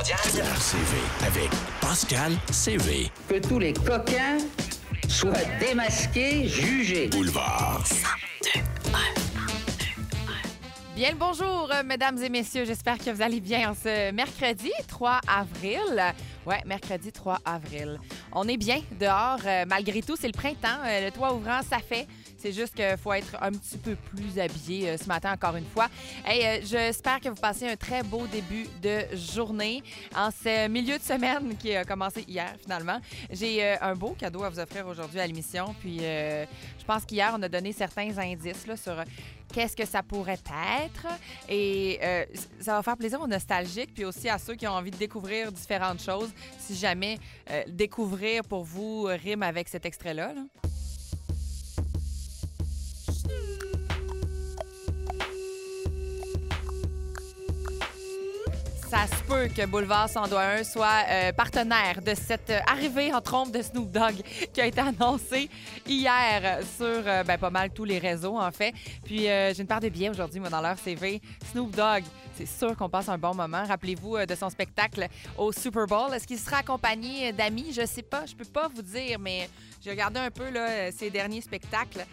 mondiale. CV avec Pascal CV. Que tous les coquins soient démasqués, jugés. Boulevard. Bien le bonjour, mesdames et messieurs. J'espère que vous allez bien en ce mercredi 3 avril. Ouais, mercredi 3 avril. On est bien dehors. Malgré tout, c'est le printemps. Le toit ouvrant, ça fait. C'est juste qu'il faut être un petit peu plus habillé ce matin, encore une fois. Hey, j'espère que vous passez un très beau début de journée en ce milieu de semaine qui a commencé hier, finalement. J'ai un beau cadeau à vous offrir aujourd'hui à l'émission. Puis, je pense qu'hier, on a donné certains indices là, sur qu'est-ce que ça pourrait être. Et ça va faire plaisir aux nostalgiques, puis aussi à ceux qui ont envie de découvrir différentes choses. Si jamais découvrir pour vous rime avec cet extrait-là, là. Ça se peut que Boulevard 102.1 soit partenaire de cette arrivée en trompe de Snoop Dogg qui a été annoncée hier sur pas mal tous les réseaux, en fait. Puis, j'ai une part de billets aujourd'hui, moi, dans leur CV. Snoop Dogg, c'est sûr qu'on passe un bon moment. Rappelez-vous de son spectacle au Super Bowl. Est-ce qu'il sera accompagné d'amis? Je sais pas, je peux pas vous dire, mais j'ai regardé un peu là, ses derniers spectacles.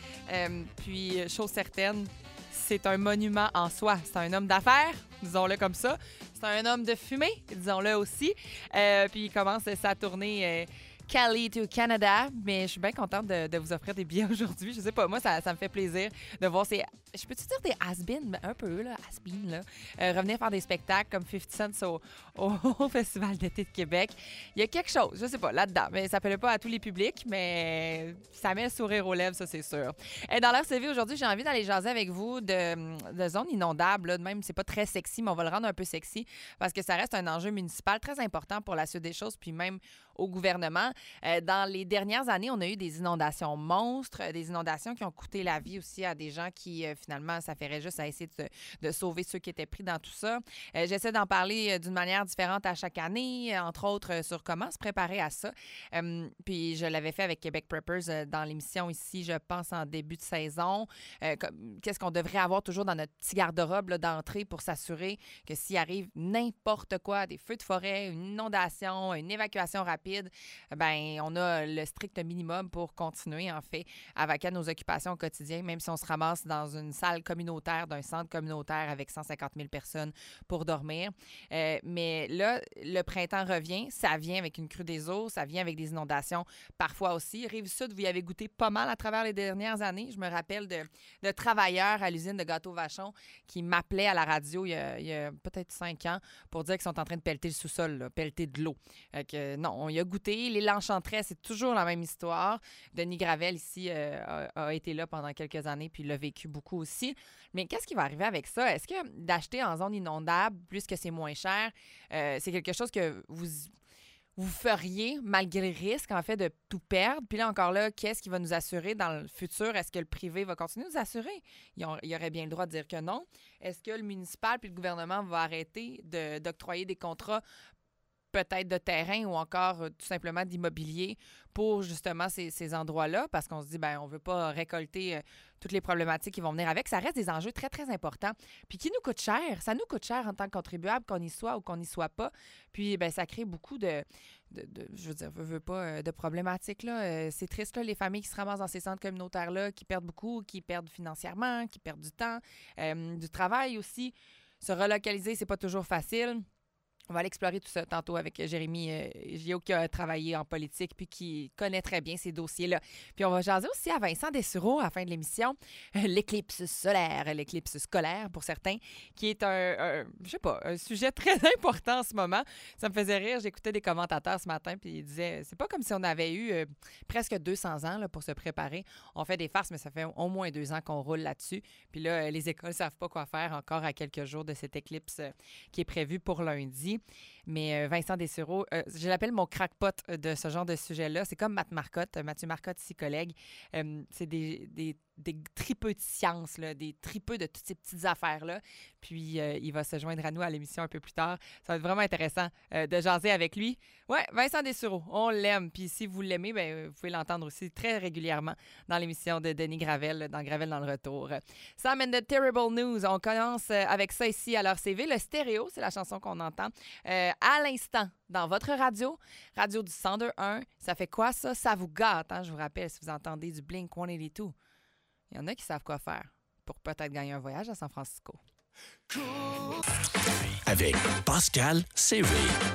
Puis, chose certaine, c'est un monument en soi. C'est un homme d'affaires, disons-le comme ça. C'est un homme de fumée, disons-le aussi. Puis il commence sa tournée Cali to Canada. Mais je suis bien contente de vous offrir des billets aujourd'hui. Je sais pas, moi, ça me fait plaisir de voir ces... Je peux-tu dire des has-been? Un peu, là, has-been, là. Revenir faire des spectacles comme 50 Cent au Festival d'été de Québec. Il y a quelque chose, je sais pas, là-dedans. Mais ça plaît pas à tous les publics, mais ça met le sourire aux lèvres, ça, c'est sûr. Et dans leur CV aujourd'hui, j'ai envie d'aller jaser avec vous de zones inondables. Là. Même, c'est pas très sexy, mais on va le rendre un peu sexy parce que ça reste un enjeu municipal très important pour la suite des choses, puis même au gouvernement. Dans les dernières années, on a eu des inondations monstres, des inondations qui ont coûté la vie aussi à des gens qui, finalement, ça ferait juste à essayer de sauver ceux qui étaient pris dans tout ça. J'essaie d'en parler d'une manière différente à chaque année, entre autres sur comment se préparer à ça. Puis je l'avais fait avec Québec Preppers dans l'émission ici, je pense, en début de saison. Qu'est-ce qu'on devrait avoir toujours dans notre petit garde-robe là, d'entrée pour s'assurer que s'il arrive n'importe quoi, des feux de forêt, une inondation, une évacuation rapide, ben on a le strict minimum pour continuer, en fait, à vaquer à nos occupations au quotidien, même si on se ramasse dans une salle communautaire d'un centre communautaire avec 150 000 personnes pour dormir. Mais là, le printemps revient, ça vient avec une crue des eaux, ça vient avec des inondations parfois aussi. Rive-Sud, vous y avez goûté pas mal à travers les dernières années. Je me rappelle de travailleurs à l'usine de Gâteau Vachon qui m'appelaient à la radio il y a peut-être 5 ans pour dire qu'ils sont en train de pelleter le sous-sol, là, pelleter de l'eau. Non, on y a goûté. Les l'Enchanteresse, c'est toujours la même histoire. Denis Gravel, ici, a été là pendant quelques années puis l'a vécu beaucoup aussi. Mais qu'est-ce qui va arriver avec ça? Est-ce que d'acheter en zone inondable, puisque c'est moins cher, c'est quelque chose que vous feriez malgré le risque, en fait, de tout perdre? Puis là, encore là, qu'est-ce qui va nous assurer dans le futur? Est-ce que le privé va continuer de nous assurer? Il y aurait bien le droit de dire que non. Est-ce que le municipal puis le gouvernement va arrêter d'octroyer des contrats peut-être de terrain ou encore tout simplement d'immobilier pour justement ces endroits-là, parce qu'on se dit, ben on veut pas récolter toutes les problématiques qui vont venir avec. Ça reste des enjeux très, très importants. Puis qui nous coûte cher. Ça nous coûte cher en tant que contribuable, qu'on y soit ou qu'on n'y soit pas. Puis, ben ça crée beaucoup de je veux dire, veut pas, de problématiques, là. C'est triste, là, les familles qui se ramassent dans ces centres communautaires-là, qui perdent beaucoup, qui perdent financièrement, qui perdent du temps, du travail aussi. Se relocaliser, c'est pas toujours facile. On va aller explorer tout ça tantôt avec Jérémy Gio qui a travaillé en politique puis qui connaît très bien ces dossiers-là. Puis on va jaser aussi à Vincent Dessureau à la fin de l'émission, l'éclipse solaire, l'éclipse scolaire pour certains, qui est un sujet très important en ce moment. Ça me faisait rire, j'écoutais des commentateurs ce matin puis ils disaient, c'est pas comme si on avait eu presque 200 ans là, pour se préparer. On fait des farces, mais ça fait au moins 2 ans qu'on roule là-dessus. Puis là, les écoles savent pas quoi faire encore à quelques jours de cette éclipse qui est prévue pour lundi. Mais Vincent Dessureau, je l'appelle mon crackpot de ce genre de sujet-là. C'est comme Mathieu Marcotte, ici collègue. C'est des tripeux de science, là, des tripeux de toutes ces petites affaires-là. Puis, il va se joindre à nous à l'émission un peu plus tard. Ça va être vraiment intéressant de jaser avec lui. Ouais, Vincent Dessureau, on l'aime. Puis, si vous l'aimez, ben, vous pouvez l'entendre aussi très régulièrement dans l'émission de Denis Gravel, dans Gravel dans le retour. Sam and the Terrible News, on commence avec ça ici à leur CV. Le stéréo, c'est la chanson qu'on entend. à l'instant dans votre radio du 102.1. Ça fait quoi, ça? Ça vous gâte, hein? Je vous rappelle, si vous entendez du Blink-182, il y en a qui savent quoi faire pour peut-être gagner un voyage à San Francisco. Avec Pascal CV.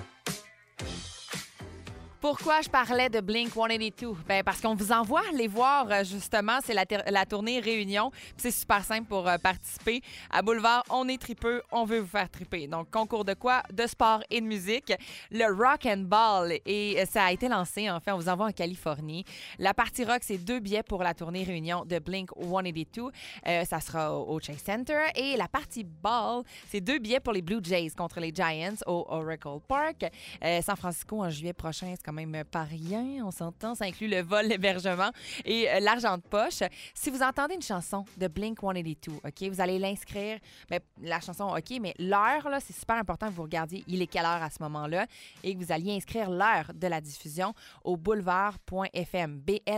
Pourquoi je parlais de Blink-182? Ben parce qu'on vous envoie les voir, justement. C'est la tournée Réunion. Puis c'est super simple pour participer. À Boulevard, on est tripeux, on veut vous faire triper. Donc, concours de quoi? De sport et de musique. Le Rock and Ball. Et ça a été lancé, en fait, on vous envoie en Californie. La partie rock, c'est 2 billets pour la tournée Réunion de Blink-182. Ça sera au Chase Center. Et la partie Ball, c'est 2 billets pour les Blue Jays contre les Giants au Oracle Park. San Francisco, en juillet prochain, c'est quand même pas rien, on s'entend. Ça inclut le vol, l'hébergement et l'argent de poche. Si vous entendez une chanson de Blink-182, OK, vous allez l'inscrire. Bien, la chanson, OK, mais l'heure, là, c'est super important que vous regardiez il est quelle heure à ce moment-là et que vous alliez inscrire l'heure de la diffusion au boulevard.fm,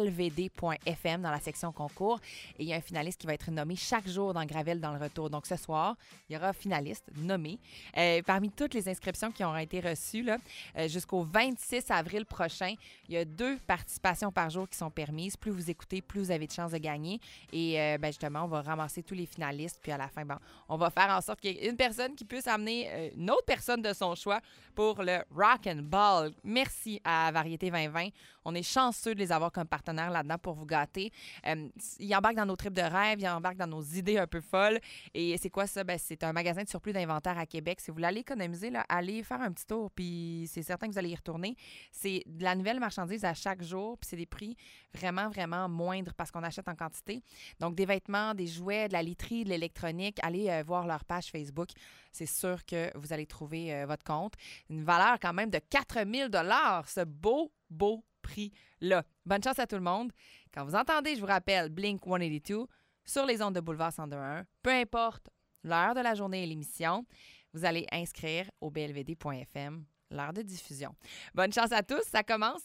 blvd.fm dans la section concours. Et il y a un finaliste qui va être nommé chaque jour dans Gravel dans le retour. Donc, ce soir, il y aura un finaliste nommé. Parmi toutes les inscriptions qui auront été reçues là, jusqu'au 26 avril prochain, il y a 2 participations par jour qui sont permises. Plus vous écoutez, plus vous avez de chances de gagner. Et justement, on va ramasser tous les finalistes. Puis à la fin, on va faire en sorte qu'il y ait une personne qui puisse amener une autre personne de son choix pour le Rock and Ball. Merci à Variété 2020. On est chanceux de les avoir comme partenaires là-dedans pour vous gâter. Ils embarquent dans nos tripes de rêve, ils embarquent dans nos idées un peu folles. Et c'est quoi ça? Ben, c'est un magasin de surplus d'inventaire à Québec. Si vous voulez aller économiser, là, allez faire un petit tour. Puis c'est certain que vous allez y retourner. C'est de la nouvelle marchandise à chaque jour. Puis c'est des prix vraiment, vraiment moindres parce qu'on achète en quantité. Donc des vêtements, des jouets, de la literie, de l'électronique. Allez voir leur page Facebook. C'est sûr que vous allez trouver votre compte. Une valeur quand même de 4 000 $, ce beau prix-là. Bonne chance à tout le monde. Quand vous entendez, je vous rappelle, Blink-182 sur les ondes de Boulevard 102.1, peu importe l'heure de la journée et l'émission, vous allez inscrire au blvd.fm l'heure de diffusion. Bonne chance à tous. Ça commence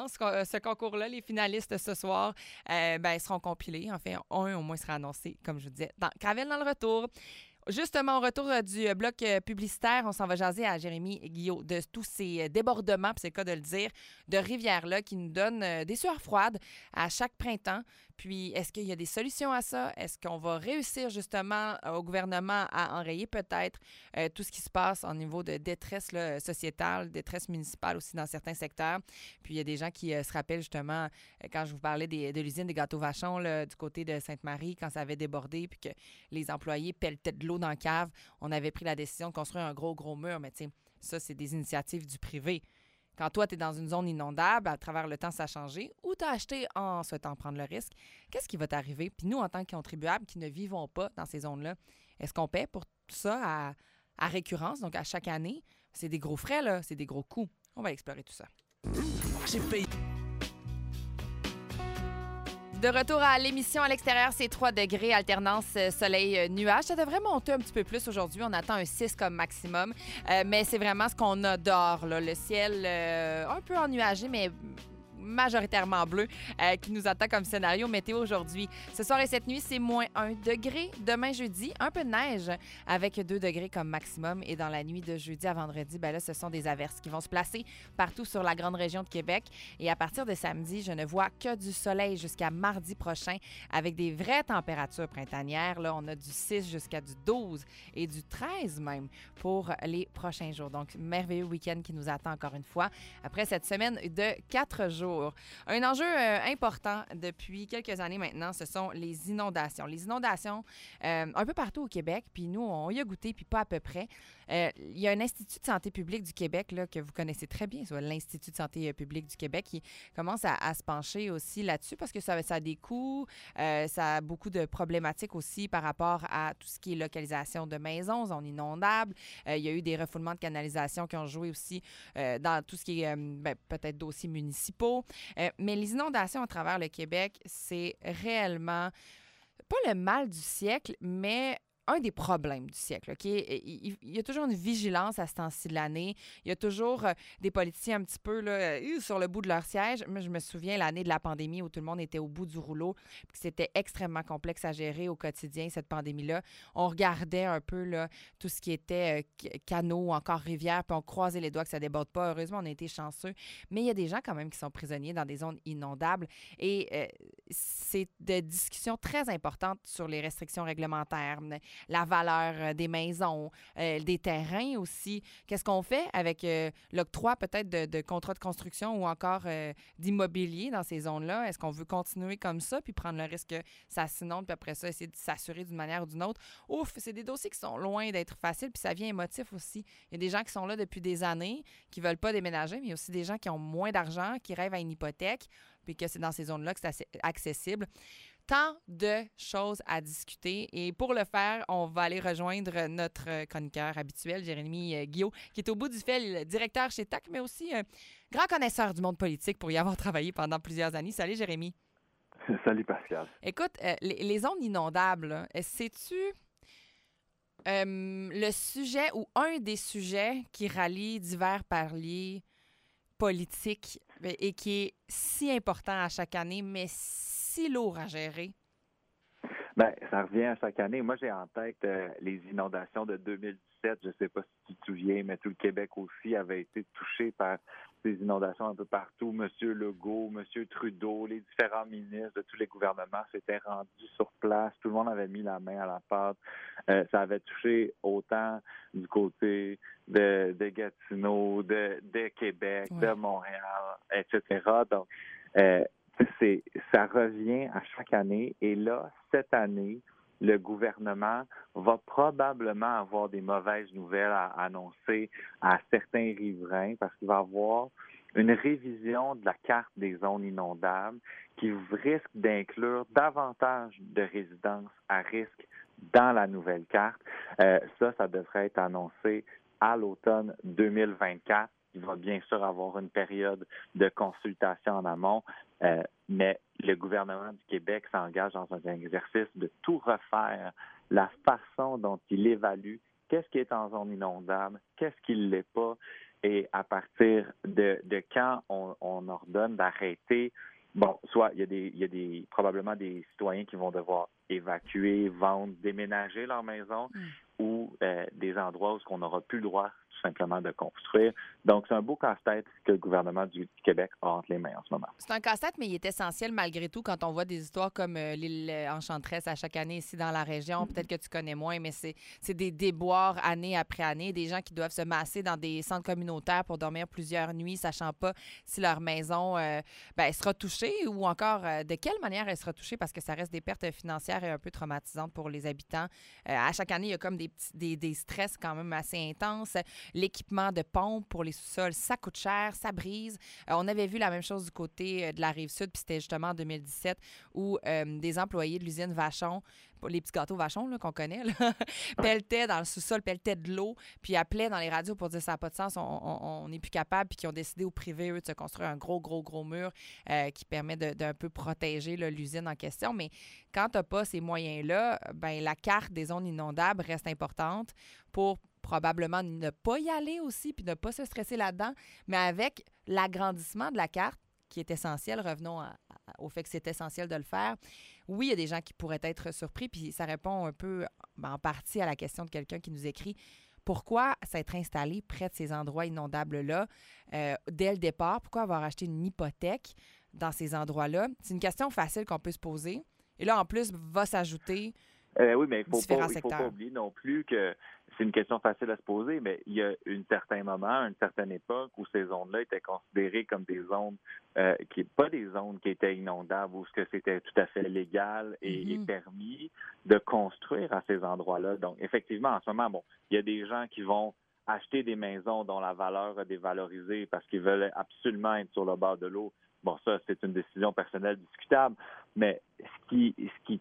ce concours-là. Les finalistes ce soir seront compilés. En fait, un au moins sera annoncé, comme je vous disais, dans Gravel dans le retour. Justement, au retour du bloc publicitaire, on s'en va jaser à Jérémy Guillot de tous ces débordements, puis c'est le cas de le dire, de rivières-là qui nous donnent des sueurs froides à chaque printemps. Puis, est-ce qu'il y a des solutions à ça? Est-ce qu'on va réussir justement au gouvernement à enrayer peut-être tout ce qui se passe au niveau de détresse là, sociétale, détresse municipale aussi dans certains secteurs? Puis, il y a des gens qui se rappellent justement, quand je vous parlais de l'usine des gâteaux Vachon là, du côté de Sainte-Marie, quand ça avait débordé puis que les employés pelletaient de l'eau dans la cave, on avait pris la décision de construire un gros mur. Mais tu sais, ça, c'est des initiatives du privé. Quand toi, tu es dans une zone inondable, à travers le temps, ça a changé, ou tu as acheté en souhaitant prendre le risque, qu'est-ce qui va t'arriver? Puis nous, en tant que contribuables qui ne vivons pas dans ces zones-là, est-ce qu'on paie pour ça à récurrence, donc à chaque année? C'est des gros frais, là, c'est des gros coûts. On va explorer tout ça. J'ai payé. De retour à l'émission à l'extérieur, c'est 3 degrés, alternance soleil-nuage. Ça devrait monter un petit peu plus aujourd'hui. On attend un 6 comme maximum. Mais c'est vraiment ce qu'on a dehors, là. Le ciel un peu ennuagé, mais majoritairement bleu qui nous attend comme scénario météo aujourd'hui. Ce soir et cette nuit, c'est moins 1 degré. Demain, jeudi, un peu de neige avec 2 degrés comme maximum. Et dans la nuit de jeudi à vendredi, ben là, ce sont des averses qui vont se placer partout sur la grande région de Québec. Et à partir de samedi, je ne vois que du soleil jusqu'à mardi prochain avec des vraies températures printanières. Là, on a du 6 jusqu'à du 12 et du 13 même pour les prochains jours. Donc, merveilleux week-end qui nous attend encore une fois après cette semaine de 4 jours. Un enjeu important depuis quelques années maintenant, ce sont les inondations. Les inondations un peu partout au Québec, puis nous, on y a goûté, puis pas à peu près. Il y a un Institut de santé publique du Québec là, que vous connaissez très bien, soit l'Institut de santé publique du Québec, qui commence à se pencher aussi là-dessus parce que ça a des coûts, ça a beaucoup de problématiques aussi par rapport à tout ce qui est localisation de maisons, zones inondables. Il y a eu des refoulements de canalisation qui ont joué aussi dans tout ce qui est peut-être dossiers municipaux. Mais les inondations à travers le Québec, c'est réellement pas le mal du siècle, mais un des problèmes du siècle. OK? Il y a toujours une vigilance à ce temps-ci de l'année. Il y a toujours des politiciens un petit peu là, sur le bout de leur siège. Moi, je me souviens l'année de la pandémie où tout le monde était au bout du rouleau, puis que c'était extrêmement complexe à gérer au quotidien, cette pandémie-là. On regardait un peu là, tout ce qui était canaux ou encore rivières, puis on croisait les doigts que ça ne déborde pas. Heureusement, on a été chanceux. Mais il y a des gens quand même qui sont prisonniers dans des zones inondables. Et c'est des discussions très importantes sur les restrictions réglementaires, la valeur des maisons, des terrains aussi. Qu'est-ce qu'on fait avec l'octroi peut-être de contrats de construction ou encore d'immobilier dans ces zones-là? Est-ce qu'on veut continuer comme ça puis prendre le risque que ça s'inonde puis après ça, essayer de s'assurer d'une manière ou d'une autre? Ouf, c'est des dossiers qui sont loin d'être faciles puis ça vient émotif aussi. Il y a des gens qui sont là depuis des années, qui ne veulent pas déménager, mais il y a aussi des gens qui ont moins d'argent, qui rêvent à une hypothèque puis que c'est dans ces zones-là que c'est assez accessible. Tant de choses à discuter. Et pour le faire, on va aller rejoindre notre chroniqueur habituel, Jérémy Guillot, qui est au bout du fil, directeur chez TAC, mais aussi un grand connaisseur du monde politique pour y avoir travaillé pendant plusieurs années. Salut, Jérémy. Salut, Pascal. Écoute, les zones inondables, là, sais-tu le sujet ou un des sujets qui rallie divers paliers politiques et qui est si important à chaque année, mais si lourd à gérer? Bien, ça revient à chaque année. Moi, j'ai en tête les inondations de 2017. Je ne sais pas si tu te souviens, mais tout le Québec aussi avait été touché par ces inondations un peu partout. Monsieur Legault, Monsieur Trudeau, les différents ministres de tous les gouvernements s'étaient rendus sur place. Tout le monde avait mis la main à la pâte. Ça avait touché autant du côté de Gatineau, de Québec, de Montréal, etc. Donc, ça revient à chaque année. Et là, cette année, le gouvernement va probablement avoir des mauvaises nouvelles à annoncer à certains riverains parce qu'il va y avoir une révision de la carte des zones inondables qui risque d'inclure davantage de résidences à risque dans la nouvelle carte. Ça devrait être annoncé à l'automne 2024. Il va bien sûr avoir une période de consultation en amont, mais le gouvernement du Québec s'engage dans un exercice de tout refaire, la façon dont il évalue qu'est-ce qui est en zone inondable, qu'est-ce qui ne l'est pas, et à partir de quand on ordonne d'arrêter. Bon, soit il y a probablement des citoyens qui vont devoir évacuer, vendre, déménager leur maison, ou des endroits où on n'aura plus le droit tout simplement de construire. Donc, c'est un beau casse-tête que le gouvernement du Québec a entre les mains en ce moment. C'est un casse-tête, mais il est essentiel malgré tout quand on voit des histoires comme l'île Enchanteresse à chaque année ici dans la région. Peut-être que tu connais moins, mais c'est des déboires année après année, des gens qui doivent se masser dans des centres communautaires pour dormir plusieurs nuits, sachant pas si leur maison elle sera touchée ou encore de quelle manière elle sera touchée parce que ça reste des pertes financières et un peu traumatisantes pour les habitants. À chaque année, il y a comme des stress quand même assez intenses. L'équipement de pompe pour les sous-sols, ça coûte cher, ça brise. On avait vu la même chose du côté de la Rive-Sud, puis c'était justement en 2017 où des employés de l'usine Vachon, les petits gâteaux Vachon là, qu'on connaît, là, pelletaient dans le sous-sol, pelletaient de l'eau, puis appelaient dans les radios pour dire ça n'a pas de sens, on n'est plus capable, puis qui ont décidé au privé, eux, de se construire un gros mur qui permet d'un peu protéger là, l'usine en question. Mais quand tu n'as pas ces moyens-là, la carte des zones inondables reste importante pour probablement ne pas y aller aussi puis ne pas se stresser là-dedans, mais avec l'agrandissement de la carte, qui est essentiel, revenons au fait que c'est essentiel de le faire. Oui, il y a des gens qui pourraient être surpris, puis ça répond un peu en partie à la question de quelqu'un qui nous écrit pourquoi s'être installé près de ces endroits inondables-là dès le départ? Pourquoi avoir acheté une hypothèque dans ces endroits-là? C'est une question facile qu'on peut se poser. Et là, en plus, va s'ajouter oui, mais il ne faut pas oublier non plus que c'est une question facile à se poser, mais il y a un certain moment, une certaine époque où ces zones-là étaient considérées comme des zones pas des zones qui étaient inondables, où c'était tout à fait légal et permis de construire à ces endroits-là. Donc, effectivement, en ce moment, il y a des gens qui vont acheter des maisons dont la valeur a dévalorisé parce qu'ils veulent absolument être sur le bord de l'eau. Bon, ça, c'est une décision personnelle discutable, mais ce qui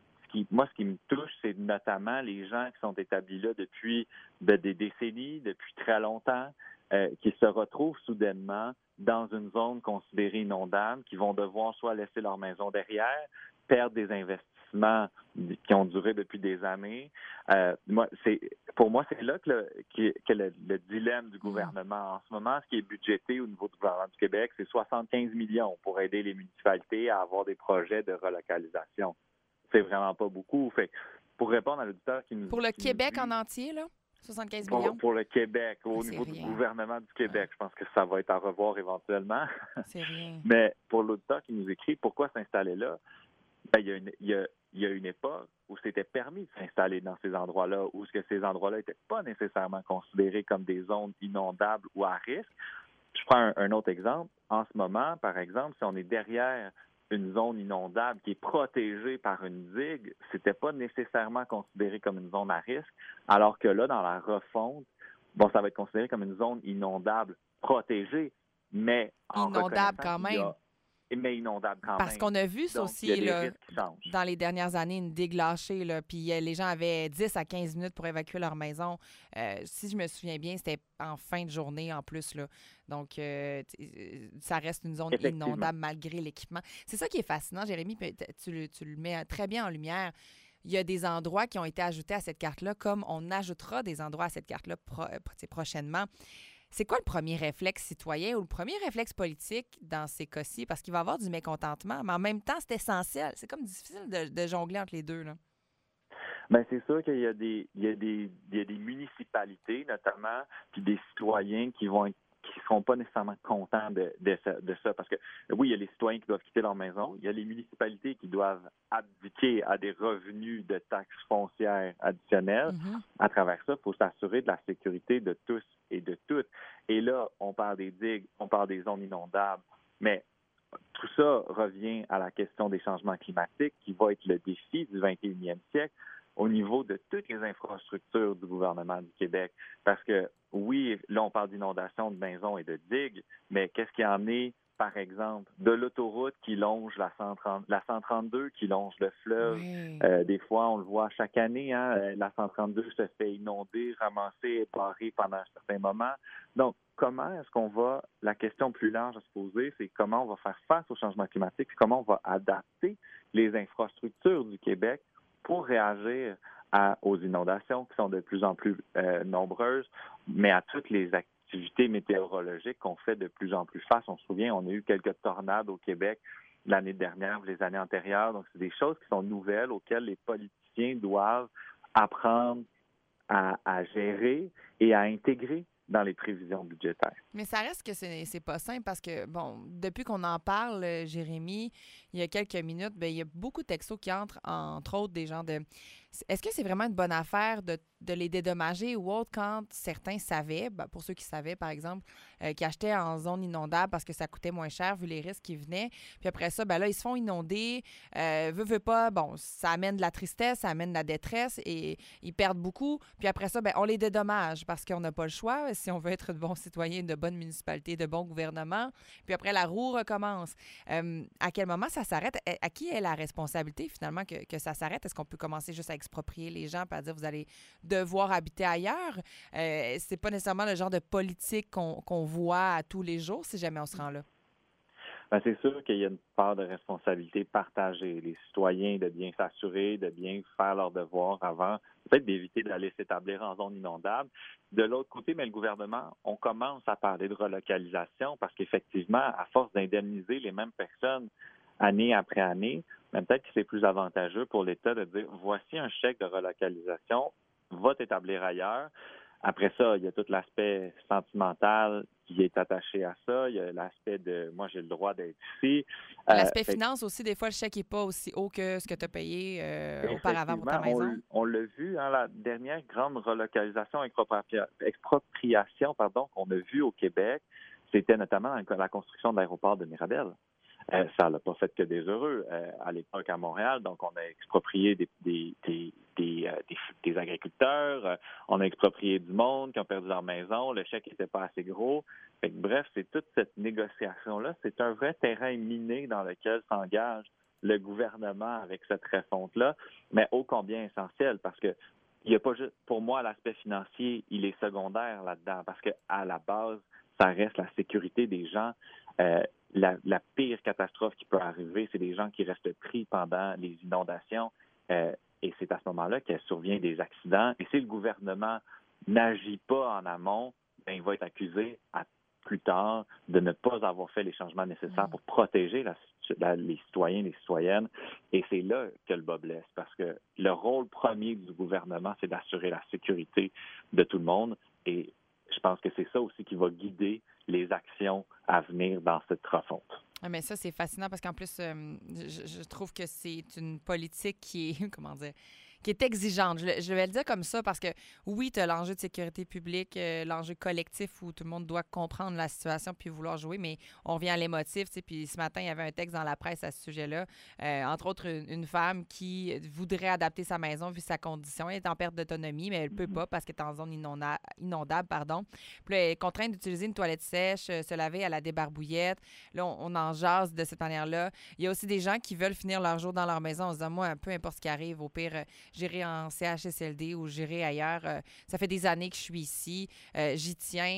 me touche, c'est notamment les gens qui sont établis là depuis des décennies, depuis très longtemps, qui se retrouvent soudainement dans une zone considérée inondable, qui vont devoir soit laisser leur maison derrière, perdre des investissements bâtiments qui ont duré depuis des années. Pour moi, c'est là que le dilemme du gouvernement. En ce moment, ce qui est budgété au niveau du gouvernement du Québec, c'est 75 millions pour aider les municipalités à avoir des projets de relocalisation. C'est vraiment pas beaucoup. Fait, pour répondre à l'auditeur qui nous Pour le qui nous Québec dit- en entier, là? 75 millions? pour le Québec, au C'est niveau du rien. gouvernement du Québec, je pense que ça va être à revoir éventuellement. C'est rien. Mais pour l'auditeur qui nous écrit, pourquoi s'installer là? Ben, il y a une époque où c'était permis de s'installer dans ces endroits-là, où ces endroits-là n'étaient pas nécessairement considérés comme des zones inondables ou à risque. Je prends un autre exemple. En ce moment, par exemple, si on est derrière une zone inondable qui est protégée par une digue, c'était pas nécessairement considéré comme une zone à risque, alors que là, dans la refonte, ça va être considéré comme une zone inondable protégée, mais en Inondable reconnaissant quand qu'il y a- même. mais inondable quand Parce même. qu'on a vu ça Donc, aussi, il y a des là, risques qui changent. dans les dernières années, une digue lâchée, là, puis les gens avaient 10 à 15 minutes pour évacuer leur maison. Si je me souviens bien, c'était en fin de journée en plus, là. Donc, ça reste une zone Effectivement. inondable malgré l'équipement. C'est ça qui est fascinant, Jérémy, puis tu le mets très bien en lumière. Il y a des endroits qui ont été ajoutés à cette carte-là, comme on ajoutera des endroits à cette carte-là prochainement. C'est quoi le premier réflexe citoyen ou le premier réflexe politique dans ces cas-ci? Parce qu'il va y avoir du mécontentement, mais en même temps, c'est essentiel. C'est comme difficile de jongler entre les deux, là. Ben c'est sûr qu'il y a des municipalités notamment, puis des citoyens qui seront pas nécessairement contents de ça. Parce que oui, il y a les citoyens qui doivent quitter leur maison, il y a les municipalités qui doivent abdiquer à des revenus de taxes foncières additionnelles. Mhm. À travers ça, il faut s'assurer de la sécurité de tous et de toutes. Et là, on parle des digues, on parle des zones inondables, mais tout ça revient à la question des changements climatiques qui va être le défi du 21e siècle au niveau de toutes les infrastructures du gouvernement du Québec. Parce que, oui, là, on parle d'inondations de maisons et de digues, mais qu'est-ce qu'il y en est, par exemple, de l'autoroute qui longe la 132 qui longe le fleuve? Oui. Des fois, on le voit chaque année, la 132 se fait inonder, ramasser et barrer pendant un certain moment. Donc, comment est-ce qu'on va, la question plus large à se poser, c'est comment on va faire face au changement climatique, puis comment on va adapter les infrastructures du Québec pour réagir aux inondations qui sont de plus en plus nombreuses, mais à toutes les activités météorologiques qu'on fait de plus en plus face. On se souvient, on a eu quelques tornades au Québec l'année dernière, les années antérieures. Donc, c'est des choses qui sont nouvelles auxquelles les politiciens doivent apprendre à gérer et à intégrer dans les prévisions budgétaires. Mais ça reste que c'est pas simple parce que, bon, depuis qu'on en parle, Jérémy, il y a quelques minutes, bien, il y a beaucoup de textos qui entrent, entre autres, des gens de... Est-ce que c'est vraiment une bonne affaire de les dédommager ou autre quand certains savaient, pour ceux qui savaient, par exemple, qui achetaient en zone inondable parce que ça coûtait moins cher vu les risques qui venaient. Puis après ça, là, ils se font inonder. Veut pas, ça amène de la tristesse, ça amène de la détresse et ils perdent beaucoup. Puis après ça, on les dédommage parce qu'on n'a pas le choix si on veut être de bons citoyens, de bonnes municipalités, de bons gouvernements. Puis après, la roue recommence. À quel moment ça s'arrête? À qui est la responsabilité, finalement, que ça s'arrête? Est-ce qu'on peut commencer juste à exproprier les gens et à dire vous allez devoir habiter ailleurs? C'est pas nécessairement le genre de politique qu'on voit à tous les jours si jamais on se rend là. Ben, c'est sûr qu'il y a une part de responsabilité partagée. Les citoyens de bien s'assurer, de bien faire leurs devoirs avant, peut-être d'éviter d'aller s'établir en zone inondable. De l'autre côté, mais le gouvernement, on commence à parler de relocalisation parce qu'effectivement, à force d'indemniser les mêmes personnes année après année, même peut-être que c'est plus avantageux pour l'État de dire voici un chèque de relocalisation, va t'établir ailleurs. Après ça, il y a tout l'aspect sentimental qui est attaché à ça. Il y a l'aspect de moi, j'ai le droit d'être ici. L'aspect finance aussi, des fois, le chèque n'est pas aussi haut que ce que tu as payé auparavant pour ta maison. On l'a vu, la dernière grande relocalisation, expropriation qu'on a vue au Québec, c'était notamment la construction de l'aéroport de Mirabel. Ça n'a pas fait que des heureux à l'époque à Montréal. Donc, on a exproprié des agriculteurs, on a exproprié du monde qui ont perdu leur maison, le chèque n'était pas assez gros. Fait que, bref, c'est toute cette négociation-là. C'est un vrai terrain miné dans lequel s'engage le gouvernement avec cette refonte-là, mais ô combien essentiel parce que il n'y a pas juste, pour moi, l'aspect financier, il est secondaire là-dedans parce qu'à la base, ça reste la sécurité des gens. La pire catastrophe qui peut arriver, c'est des gens qui restent pris pendant les inondations. Et c'est à ce moment-là qu'il survient des accidents. Et si le gouvernement n'agit pas en amont, bien, il va être accusé plus tard de ne pas avoir fait les changements nécessaires pour protéger les citoyens et les citoyennes. Et c'est là que le bas blesse, parce que le rôle premier du gouvernement, c'est d'assurer la sécurité de tout le monde. Et je pense que c'est ça aussi qui va guider les actions à venir dans cette refonte. Mais ça, c'est fascinant parce qu'en plus, je trouve que c'est une politique qui est, comment dire, qui est exigeante. Je vais le dire comme ça parce que, oui, tu as l'enjeu de sécurité publique, l'enjeu collectif où tout le monde doit comprendre la situation puis vouloir jouer, mais on revient à l'émotif. Puis ce matin, il y avait un texte dans la presse à ce sujet-là. Entre autres, une femme qui voudrait adapter sa maison vu sa condition. Elle est en perte d'autonomie, mais elle ne peut pas parce qu'elle est en zone inondable. Puis là, elle est contrainte d'utiliser une toilette sèche, se laver à la débarbouillette. Là, on en jase de cette manière-là. Il y a aussi des gens qui veulent finir leur jour dans leur maison en se disant, moi, peu importe ce qui arrive, au pire, j'irai en CHSLD ou j'irai ailleurs. Ça fait des années que je suis ici. J'y tiens.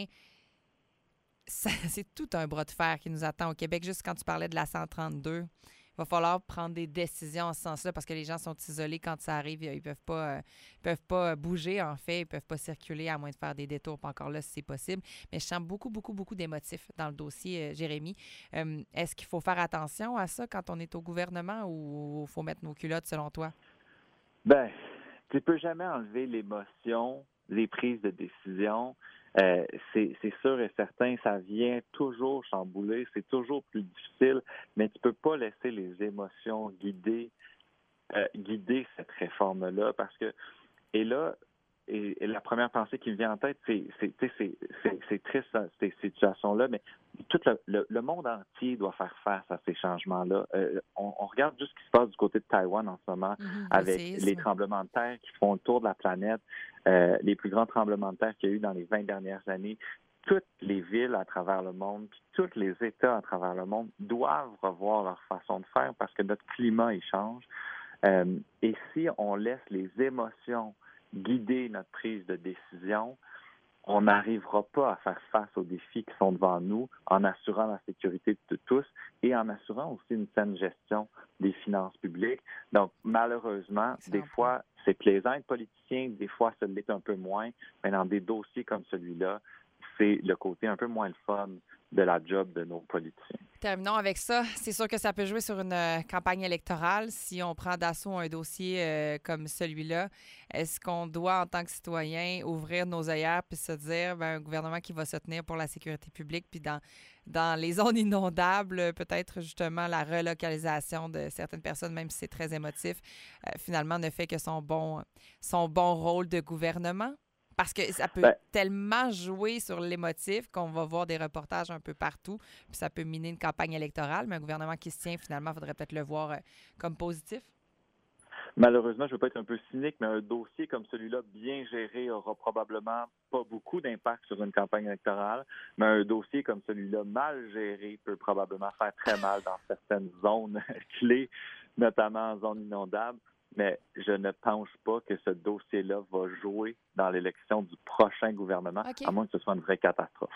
C'est tout un bras de fer qui nous attend au Québec. Juste quand tu parlais de la 132, il va falloir prendre des décisions en ce sens-là parce que les gens sont isolés quand ça arrive. Ils peuvent pas bouger, en fait. Ils peuvent pas circuler à moins de faire des détours. Pas encore là, si c'est possible. Mais je sens beaucoup, beaucoup, beaucoup d'émotifs dans le dossier, Jérémy. Est-ce qu'il faut faire attention à ça quand on est au gouvernement ou il faut mettre nos culottes, selon toi? Ben, tu peux jamais enlever l'émotion, les prises de décision. C'est sûr et certain, ça vient toujours chambouler, c'est toujours plus difficile, mais tu peux pas laisser les émotions guider cette réforme-là, parce que et la première pensée qui me vient en tête, c'est triste ces situations-là, mais tout le monde entier doit faire face à ces changements-là. On regarde juste ce qui se passe du côté de Taïwan en ce moment, avec les tremblements de terre qui font le tour de la planète, les plus grands tremblements de terre qu'il y a eu dans les 20 dernières années. Toutes les villes à travers le monde, puis tous les États à travers le monde doivent revoir leur façon de faire parce que notre climat, il change. Et si on laisse les émotions guider notre prise de décision, on n'arrivera pas à faire face aux défis qui sont devant nous en assurant la sécurité de tous et en assurant aussi une saine gestion des finances publiques. Donc, malheureusement, des fois, c'est plaisant être politicien, des fois, ça l'est un peu moins, mais dans des dossiers comme celui-là, c'est le côté un peu moins le fun de la job de nos politiciens. Terminons avec ça. C'est sûr que ça peut jouer sur une campagne électorale si on prend d'assaut un dossier comme celui-là. Est-ce qu'on doit, en tant que citoyen, ouvrir nos œillères puis se dire un gouvernement qui va se tenir pour la sécurité publique puis dans les zones inondables, peut-être justement la relocalisation de certaines personnes, même si c'est très émotif, finalement ne fait que son bon rôle de gouvernement? Parce que ça peut tellement jouer sur l'émotif qu'on va voir des reportages un peu partout, puis ça peut miner une campagne électorale, mais un gouvernement qui se tient, finalement, il faudrait peut-être le voir comme positif. Malheureusement, je ne veux pas être un peu cynique, mais un dossier comme celui-là, bien géré, aura probablement pas beaucoup d'impact sur une campagne électorale, mais un dossier comme celui-là, mal géré, peut probablement faire très mal dans certaines zones clés, notamment en zone inondable. Mais je ne pense pas que ce dossier-là va jouer dans l'élection du prochain gouvernement, à moins que ce soit une vraie catastrophe.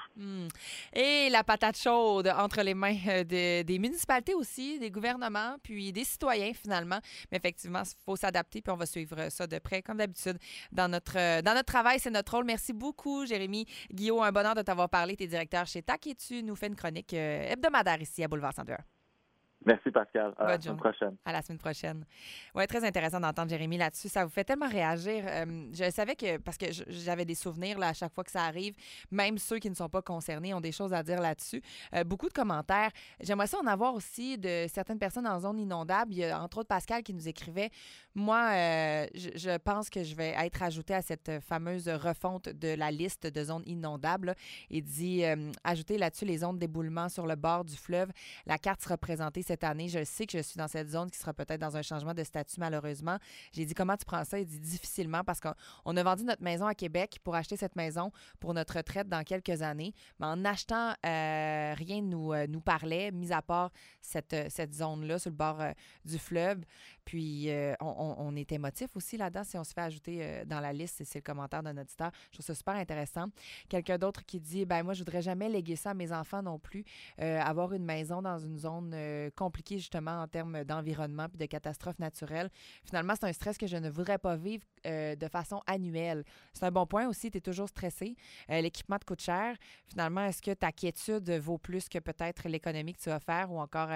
Et la patate chaude entre les mains des municipalités aussi, des gouvernements, puis des citoyens finalement. Mais effectivement, il faut s'adapter, puis on va suivre ça de près, comme d'habitude. Dans notre travail, c'est notre rôle. Merci beaucoup, Jérémy. Guillaume, un bonheur de t'avoir parlé. Tu es directeur chez TAC et tu nous fais une chronique hebdomadaire ici à Boulevard 102. Merci, Pascal. À la semaine prochaine. À la semaine prochaine. Oui, très intéressant d'entendre Jérémy là-dessus. Ça vous fait tellement réagir. Je savais que, parce que j'avais des souvenirs là, à chaque fois que ça arrive, même ceux qui ne sont pas concernés ont des choses à dire là-dessus. Beaucoup de commentaires. J'aimerais ça en avoir aussi de certaines personnes en zone inondable. Il y a entre autres Pascal qui nous écrivait « Moi, je pense que je vais être ajouté à cette fameuse refonte de la liste de zones inondables. » Il dit « Ajouter là-dessus les zones d'éboulement sur le bord du fleuve. La carte sera présentée cette année. Je sais que je suis dans cette zone qui sera peut-être dans un changement de statut, malheureusement. » J'ai dit, comment tu prends ça? Il dit, difficilement, parce qu'on a vendu notre maison à Québec pour acheter cette maison pour notre retraite dans quelques années. Mais en achetant, rien ne nous parlait, mis à part cette zone-là sur le bord du fleuve. Puis, on est émotif aussi là-dedans si on se fait ajouter dans la liste. C'est le commentaire d'un auditeur. Je trouve ça super intéressant. Quelqu'un d'autre qui dit, moi, je voudrais jamais léguer ça à mes enfants non plus. Avoir une maison dans une zone compliqué justement en termes d'environnement puis de catastrophes naturelles. Finalement, c'est un stress que je ne voudrais pas vivre de façon annuelle. C'est un bon point aussi, tu es toujours stressé. L'équipement te coûte cher. Finalement, est-ce que ta quiétude vaut plus que peut-être l'économie que tu vas faire ou encore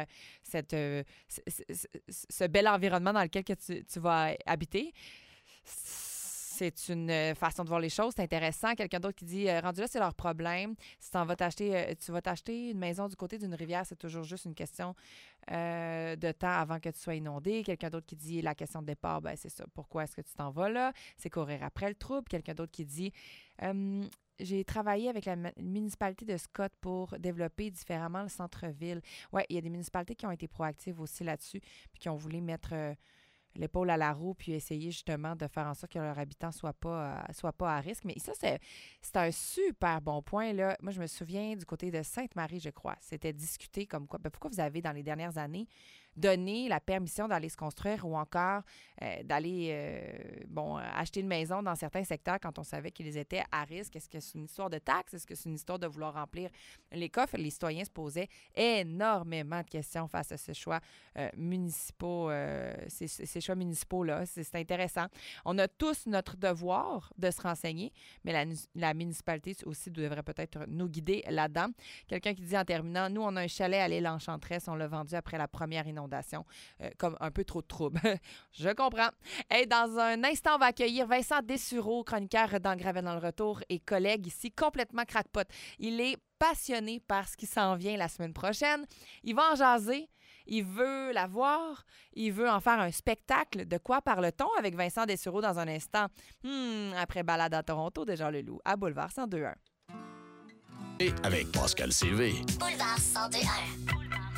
ce bel environnement dans lequel que tu vas habiter? C'est une façon de voir les choses. C'est intéressant. Quelqu'un d'autre qui dit rendu là, c'est leur problème. Si tu vas t'acheter une maison du côté d'une rivière, c'est toujours juste une question de temps avant que tu sois inondé. Quelqu'un d'autre qui dit la question de départ, ben c'est ça. Pourquoi est-ce que tu t'en vas là? C'est courir après le trouble. Quelqu'un d'autre qui dit j'ai travaillé avec la municipalité de Scott pour développer différemment le centre-ville. Oui, il y a des municipalités qui ont été proactives aussi là-dessus puis qui ont voulu mettre l'épaule à la roue puis essayer justement de faire en sorte que leurs habitants ne soient pas à risque. Mais ça, c'est un super bon point, là. Moi, je me souviens du côté de Sainte-Marie, je crois. C'était discuté comme quoi. Pourquoi vous avez, dans les dernières années, donné la permission d'aller se construire ou encore d'aller acheter une maison dans certains secteurs quand on savait qu'ils étaient à risque? Est-ce que c'est une histoire de taxes? Est-ce que c'est une histoire de vouloir remplir les coffres? Les citoyens se posaient énormément de questions face à ces choix municipaux, ces choix municipaux-là. C'est intéressant. On a tous notre devoir de se renseigner, mais la municipalité aussi devrait peut-être nous guider là-dedans. Quelqu'un qui dit en terminant, nous, on a un chalet à l'île Enchanteresse, on l'a vendu après la première inondation, comme un peu trop de trouble. Je comprends. Hey, dans un instant, on va accueillir Vincent Dessureau, chroniqueur dans Gravel dans le retour et collègue ici, complètement crackpot. Il est passionné par ce qui s'en vient la semaine prochaine. Il va en jaser. Il veut la voir. Il veut en faire un spectacle. De quoi parle-t-on avec Vincent Dessureau dans un instant? Après Balade à Toronto de Jean Leloup à Boulevard 102.1. Et avec Pascal CV. Boulevard 102.1.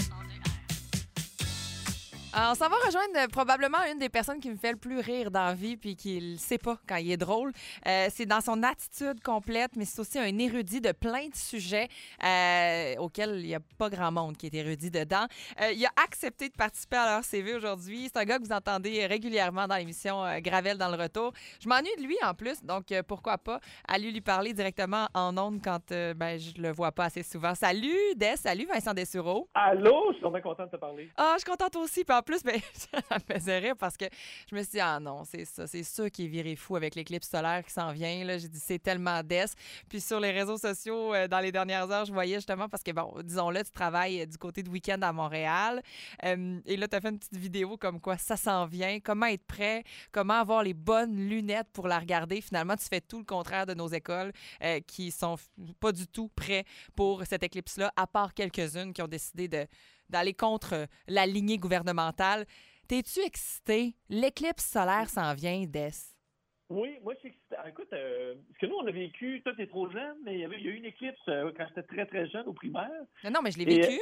On s'en va rejoindre probablement une des personnes qui me fait le plus rire dans la vie puis qui ne sait pas quand il est drôle. C'est dans son attitude complète, mais c'est aussi un érudit de plein de sujets auxquels il n'y a pas grand monde qui est érudit dedans. Il a accepté de participer à leur CV aujourd'hui. C'est un gars que vous entendez régulièrement dans l'émission Gravel dans le retour. Je m'ennuie de lui en plus, donc pourquoi pas aller lui parler directement en ondes quand je le vois pas assez souvent. Salut Des, salut Vincent Dessureau. Allô, je suis vraiment content de te parler. Ah, je suis contente aussi. Puis en plus, ça me faisait rire parce que je me suis dit, ah non, c'est ça, c'est sûr qu'il est viré fou avec l'éclipse solaire qui s'en vient. Là. J'ai dit, c'est tellement Des. Puis sur les réseaux sociaux, dans les dernières heures, je voyais justement, parce que, bon, disons-le, tu travailles du côté de week-end à Montréal. Et là, tu as fait une petite vidéo comme quoi ça s'en vient, comment être prêt, comment avoir les bonnes lunettes pour la regarder. Finalement, tu fais tout le contraire de nos écoles qui sont pas du tout prêts pour cette éclipse-là, à part quelques-unes qui ont décidé d'aller contre la lignée gouvernementale. T'es-tu excité? L'éclipse solaire s'en vient, Des. Oui, moi, je suis excité. Écoute, parce que nous, on a vécu, toi, t'es trop jeune, mais il y a eu une éclipse quand j'étais très, très jeune au primaire. Non, mais je l'ai vécu.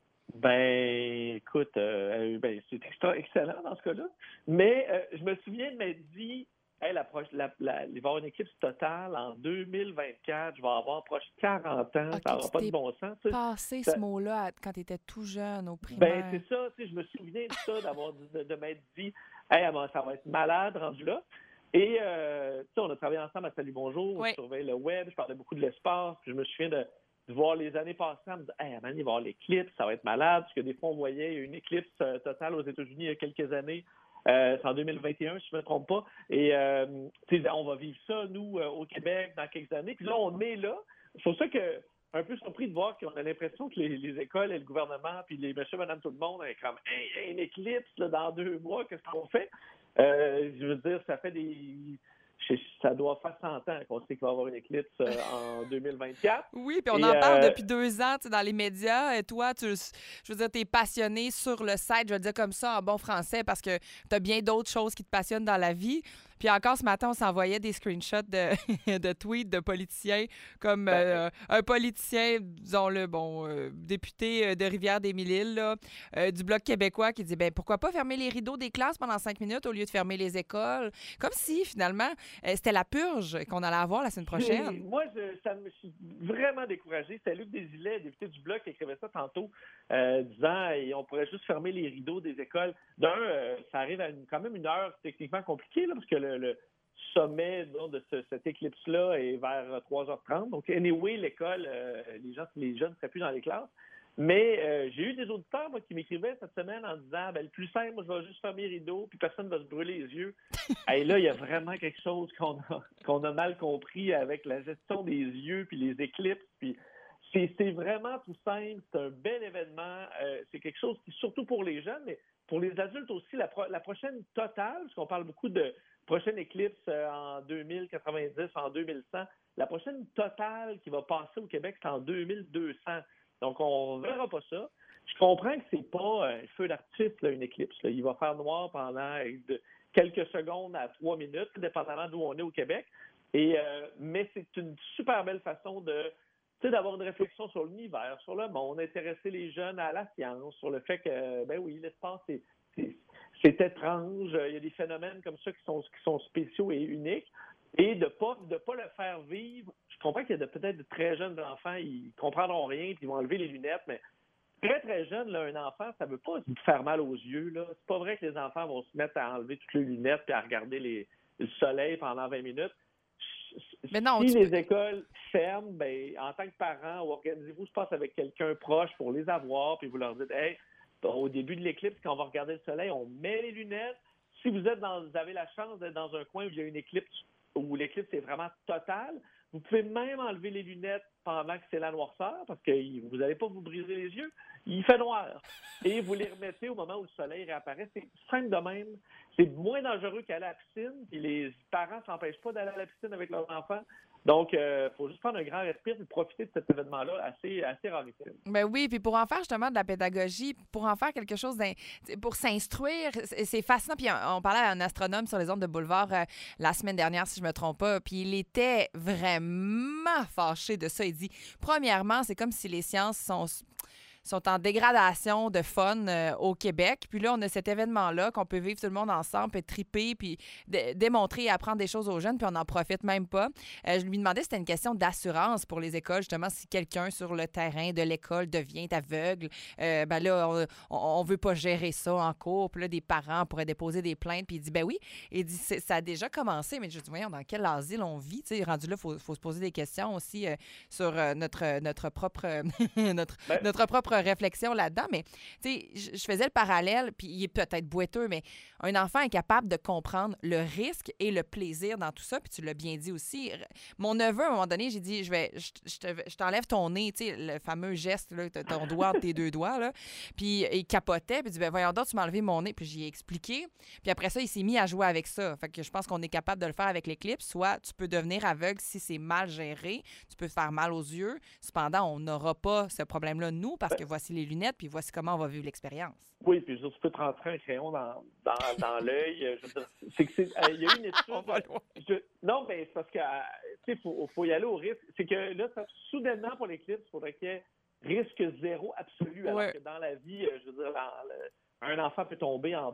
Écoute, c'est excellent dans ce cas-là. Mais je me souviens de m'être dit, hey, il va y avoir une éclipse totale en 2024. Je vais avoir proche de 40 ans. Okay, ça n'aura pas de bon sens. Passé ce mot-là quand tu étais tout jeune au primaire. C'est ça. Je me souviens de ça, de m'être dit, hey, ça va être malade rendu là. Et on a travaillé ensemble à Salut Bonjour. Oui. Je surveillais le web. Je parlais beaucoup de l'espace. Puis je me souviens de voir les années passées. À me dire, hey, man, il va y avoir l'éclipse. Ça va être malade. Parce que des fois, on voyait une éclipse totale aux États-Unis il y a quelques années. C'est en 2021, si je ne me trompe pas. Et on va vivre ça, nous, au Québec, dans quelques années. Puis là, on est là. C'est pour ça que un peu surpris de voir qu'on a l'impression que les écoles et le gouvernement, puis les monsieur, madame, tout le monde, est comme hey, une éclipse là, dans 2 mois, qu'est-ce qu'on fait? Je veux dire, ça fait ça doit faire 100 ans qu'on sait qu'il va y avoir une éclipse en 2024. Oui, puis on en parle depuis 2 ans dans les médias. Et toi, je veux dire, tu es passionné sur le site, je vais le dire comme ça en bon français, parce que tu as bien d'autres choses qui te passionnent dans la vie. Puis encore ce matin, on s'envoyait des screenshots de tweets de politiciens, comme un politicien, disons-le, député de Rivière-des-Mille-Îles, du Bloc québécois, qui dit pourquoi pas fermer les rideaux des classes pendant 5 minutes au lieu de fermer les écoles? Comme si, finalement, c'était la purge qu'on allait avoir la semaine prochaine. Moi, je suis vraiment découragé. C'est Luc Desilets, député du Bloc, qui écrivait ça tantôt, disant on pourrait juste fermer les rideaux des écoles. Ça arrive à quand même une heure techniquement compliquée, là, parce que le sommet de cette éclipse-là est vers 3h30. Donc, anyway, l'école, les jeunes ne seraient plus dans les classes. Mais j'ai eu des auditeurs moi, qui m'écrivaient cette semaine en disant le plus simple, moi, je vais juste fermer les rideaux, puis personne ne va se brûler les yeux. Et là, il y a vraiment quelque chose qu'on a mal compris avec la gestion des yeux, puis les éclipses. Puis c'est vraiment tout simple, c'est un bel événement. C'est quelque chose qui, surtout pour les jeunes, mais pour les adultes aussi, la prochaine totale, parce qu'on parle beaucoup de prochaine éclipse en 2090, en 2100, la prochaine totale qui va passer au Québec, c'est en 2200. Donc, on ne verra pas ça. Je comprends que c'est pas un feu d'artifice, là, une éclipse. Là. Il va faire noir pendant quelques secondes à 3 minutes, dépendamment d'où on est au Québec. Mais c'est une super belle façon d'avoir une réflexion sur l'univers, sur le monde, intéresser les jeunes à la science, sur le fait que, ben oui, l'espace, c'est étrange. Il y a des phénomènes comme ça qui sont spéciaux et uniques. Et de pas le faire vivre. Je comprends qu'il y a peut-être de très jeunes enfants, ils comprendront rien, puis ils vont enlever les lunettes, mais très, très jeune, là, un enfant, ça ne veut pas faire mal aux yeux. Là. C'est pas vrai que les enfants vont se mettre à enlever toutes les lunettes et à regarder le soleil pendant 20 minutes. Mais non, si les écoles ferment, en tant que parents, organisez-vous, je pense, avec quelqu'un proche pour les avoir, puis vous leur dites, hey, au début de l'éclipse, quand on va regarder le soleil, on met les lunettes. Si vous avez la chance d'être dans un coin où il y a une éclipse, où l'éclipse est vraiment totale, vous pouvez même enlever les lunettes pendant que c'est la noirceur, parce que vous n'allez pas vous briser les yeux. Il fait noir. Et vous les remettez au moment où le soleil réapparaît. C'est simple de même. C'est moins dangereux qu'aller à la piscine, puis les parents ne s'empêchent pas d'aller à la piscine avec leurs enfants. Donc, il faut juste prendre un grand respire et profiter de cet événement-là assez rarissime. Ben oui, puis pour en faire justement de la pédagogie, pour en faire quelque chose, pour s'instruire, c'est fascinant. Puis on parlait à un astronome sur les ondes de Boulevard la semaine dernière, si je me trompe pas, puis il était vraiment fâché de ça. Il dit, premièrement, c'est comme si les sciences sont en dégradation de fun au Québec. Puis là, on a cet événement-là qu'on peut vivre tout le monde ensemble, puis triper, puis démontrer et apprendre des choses aux jeunes, puis on n'en profite même pas. Je lui demandais si c'était une question d'assurance pour les écoles, justement, si quelqu'un sur le terrain de l'école devient aveugle. Ben là, on veut pas gérer ça en cours. Puis là, des parents pourraient déposer des plaintes. Puis il dit, ben oui. Il dit, ça a déjà commencé, mais je dis, voyons, dans quel asile on vit? Tu sais, rendu là, il faut se poser des questions aussi sur notre propre notre propre réflexion là-dedans, mais tu sais, je faisais le parallèle, puis il est peut-être boiteux, mais un enfant est capable de comprendre le risque et le plaisir dans tout ça, puis tu l'as bien dit aussi. Mon neveu, à un moment donné, j'ai dit, je t'enlève ton nez, tu sais, le fameux geste, là, ton doigt entre tes deux doigts, là, puis il capotait, puis il dit, ben voyons donc, tu m'as enlevé mon nez, puis j'y ai expliqué, puis après ça, il s'est mis à jouer avec ça, fait que je pense qu'on est capable de le faire avec l'éclipse, soit tu peux devenir aveugle si c'est mal géré, tu peux faire mal aux yeux, cependant, on n'aura pas ce problème-là, nous, parce que voici les lunettes, puis voici comment on va vivre l'expérience. Oui, puis je veux dire, tu peux te rentrer un crayon dans l'œil. Il y a une étude. Non, mais c'est parce que il faut y aller au risque. C'est que là, soudainement, pour l'éclipse, il faudrait qu'il y ait risque zéro absolu. Alors que dans la vie, je veux dire, un enfant peut tomber en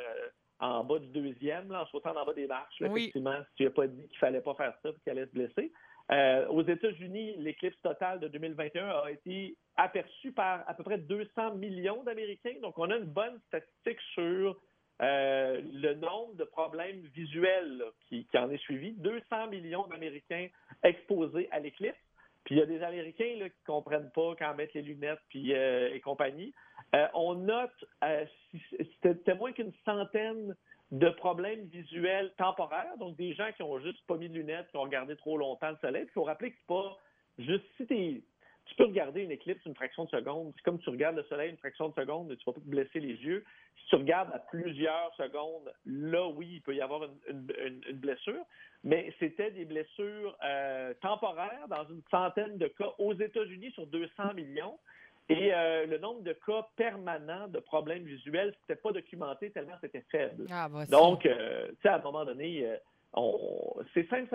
bas du deuxième, là, en sautant en bas des marches. Là, effectivement, si tu n'as pas dit qu'il ne fallait pas faire ça et qu'il allait se blesser. Aux États-Unis, l'éclipse totale de 2021 a été aperçue par à peu près 200 millions d'Américains. Donc, on a une bonne statistique sur le nombre de problèmes visuels là, qui en est suivi. 200 millions d'Américains exposés à l'éclipse. Puis, il y a des Américains là, qui ne comprennent pas quand mettre les lunettes puis, et compagnie. On note, c'était moins qu'une centaine de problèmes visuels temporaires, donc des gens qui ont juste pas mis de lunettes, qui ont regardé trop longtemps le soleil. Il faut rappeler que c'est pas juste tu peux regarder une éclipse une fraction de seconde. C'est comme tu regardes le soleil une fraction de seconde, tu vas pas te blesser les yeux. Si tu regardes à plusieurs secondes, là, oui, il peut y avoir une blessure, mais c'était des blessures temporaires dans une centaine de cas aux États-Unis sur 200 millions. Et le nombre de cas permanents de problèmes visuels, c'était pas documenté tellement c'était faible. Ah, bah, donc, tu sais, à un moment donné, c'est simple.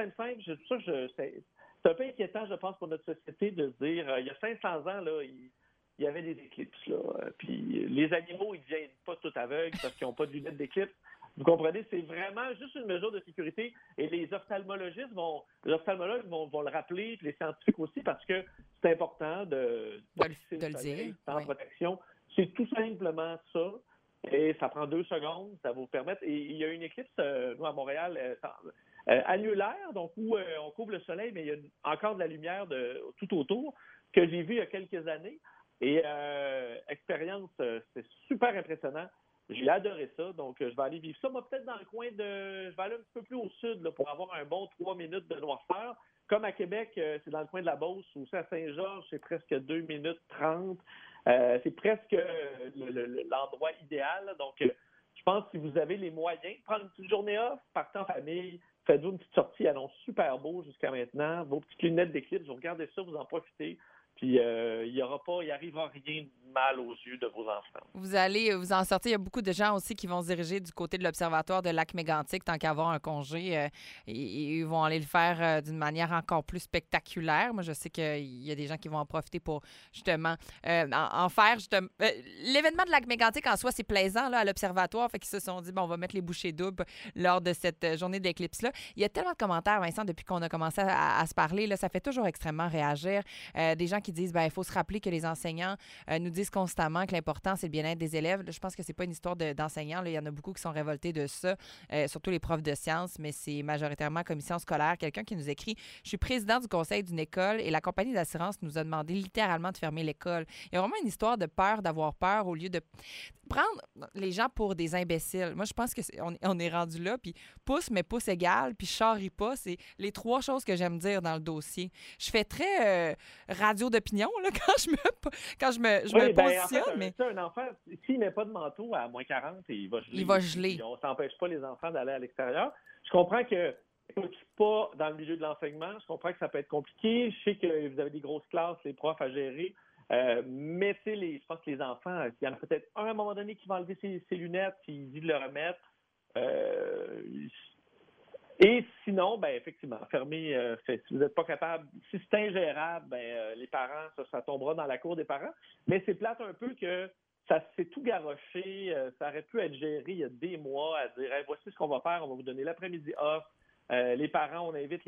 C'est un peu inquiétant, je pense, pour notre société de se dire, il y a 500 ans, là, il y avait des éclipses. Là, puis les animaux, ils ne deviennent pas tout aveugles parce qu'ils n'ont pas de lunettes d'éclipse. Vous comprenez? C'est vraiment juste une mesure de sécurité. Et les ophtalmologues vont le rappeler, puis les scientifiques aussi, parce que c'est important de le dire. En protection. C'est tout simplement ça. Et ça prend 2 secondes. Ça va vous permettre. Et il y a une éclipse, nous, à Montréal, annulaire, donc où on couvre le soleil, mais il y a encore de la lumière tout autour, que j'ai vu il y a quelques années. Et expérience, c'est super impressionnant. J'ai adoré ça, donc je vais aller vivre ça. Moi, peut-être dans le coin de... Je vais aller un petit peu plus au sud là, pour avoir un bon 3 minutes de noirceur. Comme à Québec, c'est dans le coin de la Beauce. Aussi à Saint-Georges, c'est presque 2 minutes 30. C'est presque l'endroit idéal. Là. Donc, je pense que si vous avez les moyens de prendre une petite journée off, partez en famille, faites-vous une petite sortie, elle annonce super beau jusqu'à maintenant. Vos petites lunettes d'éclipse, vous regardez ça, vous en profitez. Puis il n'arrivera rien de mal aux yeux de vos enfants. Vous allez vous en sortir. Il y a beaucoup de gens aussi qui vont se diriger du côté de l'Observatoire de Lac-Mégantic, tant qu'à avoir un congé. Ils vont aller le faire d'une manière encore plus spectaculaire. Moi, je sais qu'il y a des gens qui vont en profiter pour, justement, en faire. L'événement de Lac-Mégantic, en soi, c'est plaisant là, à l'Observatoire. Fait qu'ils se sont dit, bon, on va mettre les bouchées doubles lors de cette journée d'éclipse-là. Il y a tellement de commentaires, Vincent, depuis qu'on a commencé à se parler. Là, ça fait toujours extrêmement réagir. Des gens qui disent, il faut se rappeler que les enseignants nous disent constamment que l'important, c'est le bien-être des élèves. Là, je pense que c'est pas une histoire d'enseignants. Il y en a beaucoup qui sont révoltés de ça, surtout les profs de sciences, mais c'est majoritairement commission scolaire. Quelqu'un qui nous écrit, je suis président du conseil d'une école et la compagnie d'assurance nous a demandé littéralement de fermer l'école. Il y a vraiment une histoire de peur d'avoir peur au lieu de prendre les gens pour des imbéciles. Moi, je pense qu'on est rendu là, puis pouce, mais pouce égal, puis charrie pas, c'est les 3 choses que j'aime dire dans le dossier. Je fais très radio d'opinion là, quand je me positionne. En fait, un enfant, s'il met pas de manteau à moins 40, il va geler. Il va geler. On s'empêche pas les enfants d'aller à l'extérieur. Je comprends que je ne suis pas dans le milieu de l'enseignement. Je comprends que ça peut être compliqué. Je sais que vous avez des grosses classes, les profs à gérer. Mais je pense que les enfants, il y en a peut-être un à un moment donné qui va enlever ses lunettes, qui dit de le remettre. Et sinon, effectivement, fermer, si vous n'êtes pas capable, si c'est ingérable, les parents, ça tombera dans la cour des parents. Mais c'est plate un peu que ça s'est tout garoché. Ça aurait pu être géré il y a des mois à dire hey, voici ce qu'on va faire, on va vous donner l'après-midi off. Les parents, on invite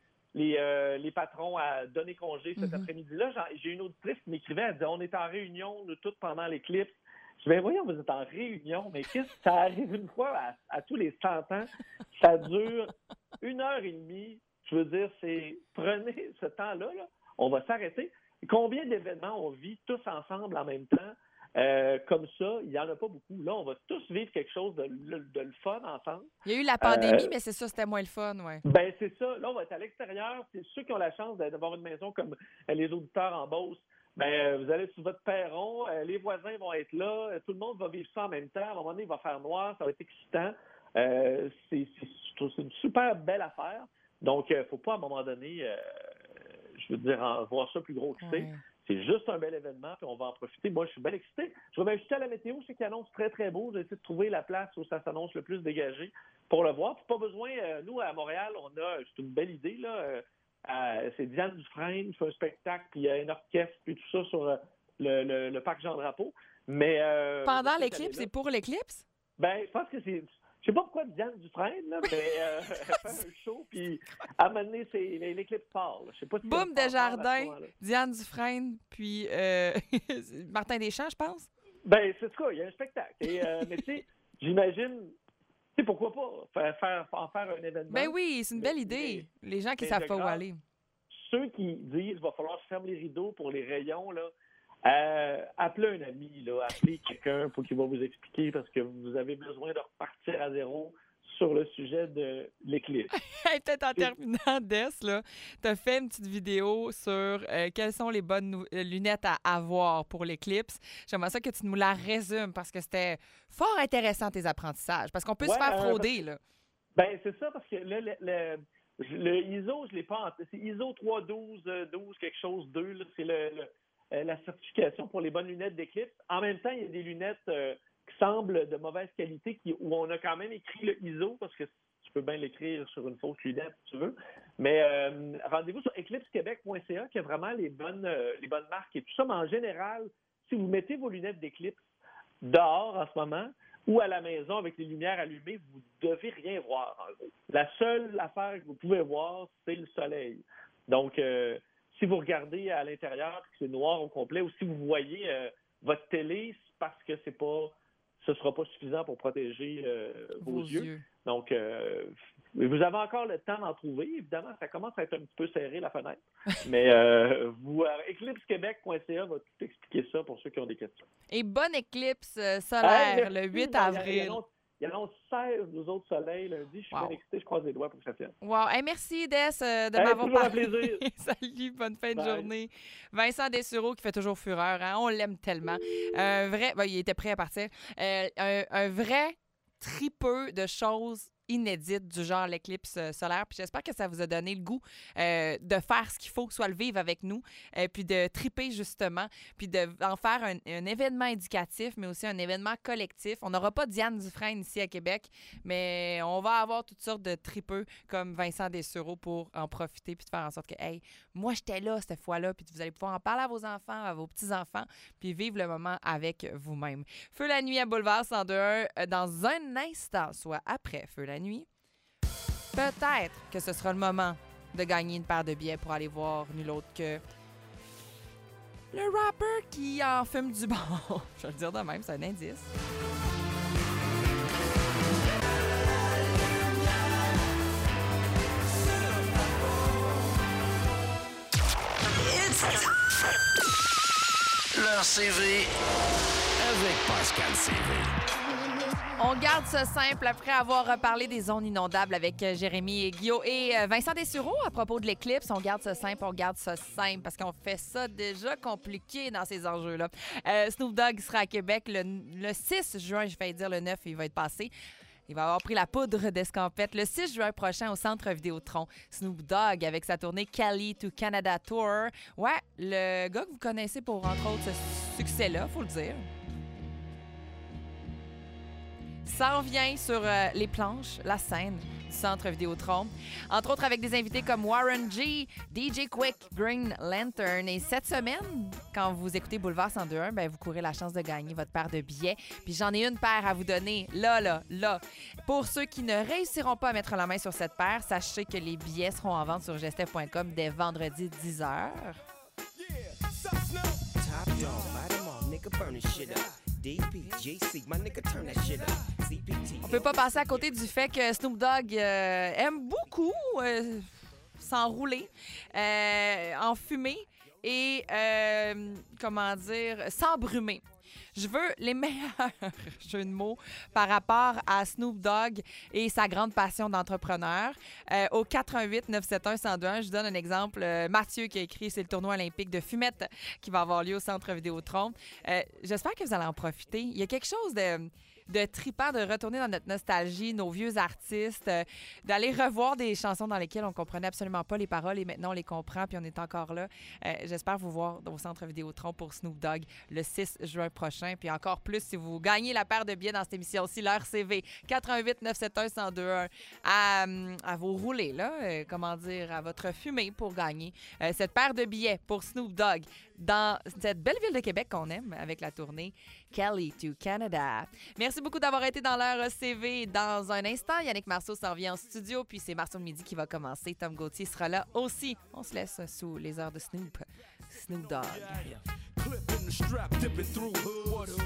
les patrons à donner congé cet après-midi-là. J'ai une auditrice qui m'écrivait, elle disait on est en réunion, nous tous pendant l'éclicse. Je dis, voyons, vous êtes en réunion, mais qu'est-ce que ça arrive une fois à tous les 100 ans? Ça dure 1h30. Je veux dire, prenez ce temps-là, là, on va s'arrêter. Combien d'événements on vit tous ensemble en même temps? Comme ça, il n'y en a pas beaucoup. Là, on va tous vivre quelque chose de le fun ensemble. Il y a eu la pandémie, mais c'est ça, c'était moins le fun, oui. C'est ça. Là, on va être à l'extérieur. C'est ceux qui ont la chance d'avoir une maison comme les auditeurs en Beauce. Vous allez sur votre perron, les voisins vont être là, tout le monde va vivre ça en même temps. À un moment donné, il va faire noir, ça va être excitant. C'est une super belle affaire. Donc, il ne faut pas, à un moment donné, je veux dire, voir ça plus gros que c'est. C'est juste un bel événement, puis on va en profiter. Moi, je suis bien excité. Je vais m'ajouter à la météo, je sais qu'il annonce très, très beau. J'ai essayé de trouver la place où ça s'annonce le plus dégagé pour le voir. Puis pas besoin, nous, à Montréal, c'est une belle idée, là. C'est Diane Dufresne qui fait un spectacle, puis il y a un orchestre, puis tout ça sur le parc Jean-Drapeau. Mais pendant l'éclipse, c'est pour l'éclipse? Je pense que c'est... Je sais pas pourquoi Diane Dufresne, là, mais elle fait un show, puis à un moment donné, l'éclipse part. Je sais pas si Boum Desjardins, Diane Dufresne, puis Martin Deschamps, je pense? C'est ça, il y a un spectacle. Mais tu sais, j'imagine... Tu sais, pourquoi pas en faire un événement? Oui, c'est une belle idée. Les gens qui ne savent pas où aller. Ceux qui disent qu'il va falloir fermer les rideaux pour les rayons, là, appelez un ami, là, appelez quelqu'un pour qu'il va vous expliquer parce que vous avez besoin de repartir à zéro sur le sujet de l'éclipse. Peut-être en terminant, Des, tu as fait une petite vidéo sur quelles sont les bonnes lunettes à avoir pour l'éclipse. J'aimerais ça que tu nous la résumes parce que c'était fort intéressant tes apprentissages. Parce qu'on peut se faire frauder, là. C'est ça, parce que le ISO, je l'ai pas c'est ISO 312 quelque chose 2, là, c'est la certification pour les bonnes lunettes d'éclipse. En même temps, il y a des lunettes qui semblent de mauvaise qualité où on a quand même écrit le ISO parce que tu peux bien l'écrire sur une fausse lunette si tu veux. Mais rendez-vous sur eclipsequebec.ca qui a vraiment les bonnes marques et tout ça. Mais en général, si vous mettez vos lunettes d'éclipse dehors en ce moment ou à la maison avec les lumières allumées, vous ne devez rien voir en gros. La seule affaire que vous pouvez voir, c'est le soleil. Donc, si vous regardez à l'intérieur et que c'est noir au complet, ou si vous voyez votre télé, c'est parce que ce ne sera pas suffisant pour protéger vos yeux. Donc, Vous avez encore le temps d'en trouver. Évidemment, ça commence à être un petit peu serré, la fenêtre. Mais eclipsequebec.ca va tout expliquer ça pour ceux qui ont des questions. Et bonne éclipse solaire le 8 avril. Il annonce 16 nous autres soleils lundi. Je suis bien excité, je croise les doigts pour que ça tienne. Wow. Hey, merci, Des, de m'avoir parlé. Toujours un plaisir. Salut, bonne fin de journée. Vincent Dessureau qui fait toujours fureur. Hein? On l'aime tellement. Il était prêt à partir. Un vrai tripeux de choses inédites du genre l'éclipse solaire. Puis j'espère que ça vous a donné le goût de faire ce qu'il faut, soit le vivre avec nous, puis de triper justement, puis d'en faire un événement éducatif, mais aussi un événement collectif. On n'aura pas Diane Dufresne ici à Québec, mais on va avoir toutes sortes de tripeux comme Vincent Dessureau pour en profiter puis de faire en sorte que, hey, moi j'étais là cette fois-là, puis vous allez pouvoir en parler à vos enfants, à vos petits-enfants, puis vivre le moment avec vous-même. Feu la nuit à Boulevard 102.1 dans un instant, soit après Feu la nuit. Peut-être que ce sera le moment de gagner une paire de billets pour aller voir nul autre que le rapper qui en fume du bon. Je vais le dire de même, c'est un indice. Leur CV avec Pascal CV. On garde ça simple après avoir parlé des zones inondables avec Jérémy et Guillaume et Vincent Dessureau à propos de l'éclipse. On garde ça simple parce qu'on fait ça déjà compliqué dans ces enjeux-là. Snoop Dogg sera à Québec le 6 juin, je vais dire le 9, il va être passé. Il va avoir pris la poudre d'escampette le 6 juin prochain au Centre Vidéotron. Snoop Dogg avec sa tournée Cali to Canada Tour. Ouais, le gars que vous connaissez pour, entre autres, ce succès-là, faut le dire. Ça revient sur les planches, la scène du Centre Vidéotron. Entre autres avec des invités comme Warren G, DJ Quick, Green Lantern. Et cette semaine, quand vous écoutez Boulevard 102.1, ben vous courez la chance de gagner votre paire de billets. Puis j'en ai une paire à vous donner, là. Pour ceux qui ne réussiront pas à mettre la main sur cette paire, sachez que les billets seront en vente sur gestev.com dès vendredi 10h. On peut pas passer à côté du fait que Snoop Dogg aime beaucoup s'enrouler, en fumée et, s'embrumer. Je veux les meilleurs jeux de mots par rapport à Snoop Dogg et sa grande passion d'entrepreneur. Au 88 971 1021, je vous donne un exemple. Mathieu qui a écrit, c'est le tournoi olympique de fumette qui va avoir lieu au Centre Vidéotron. J'espère que vous allez en profiter. Il y a quelque chose de trippant, de retourner dans notre nostalgie, nos vieux artistes, d'aller revoir des chansons dans lesquelles on comprenait absolument pas les paroles et maintenant on les comprend puis on est encore là. J'espère vous voir au Centre Vidéotron pour Snoop Dogg le 6 juin prochain. Puis encore plus si vous gagnez la paire de billets dans cette émission-ci, leur CV 88 971 1021 à vos roulés, là, à votre fumée pour gagner cette paire de billets pour Snoop Dogg dans cette belle ville de Québec qu'on aime avec la tournée Cali to Canada. Merci beaucoup d'avoir été dans l'heure CV. Dans un instant, Yannick Marceau s'en vient en studio, puis c'est Marceau de midi qui va commencer. Tom Gauthier sera là aussi. On se laisse sous les heures de Snoop Dogg.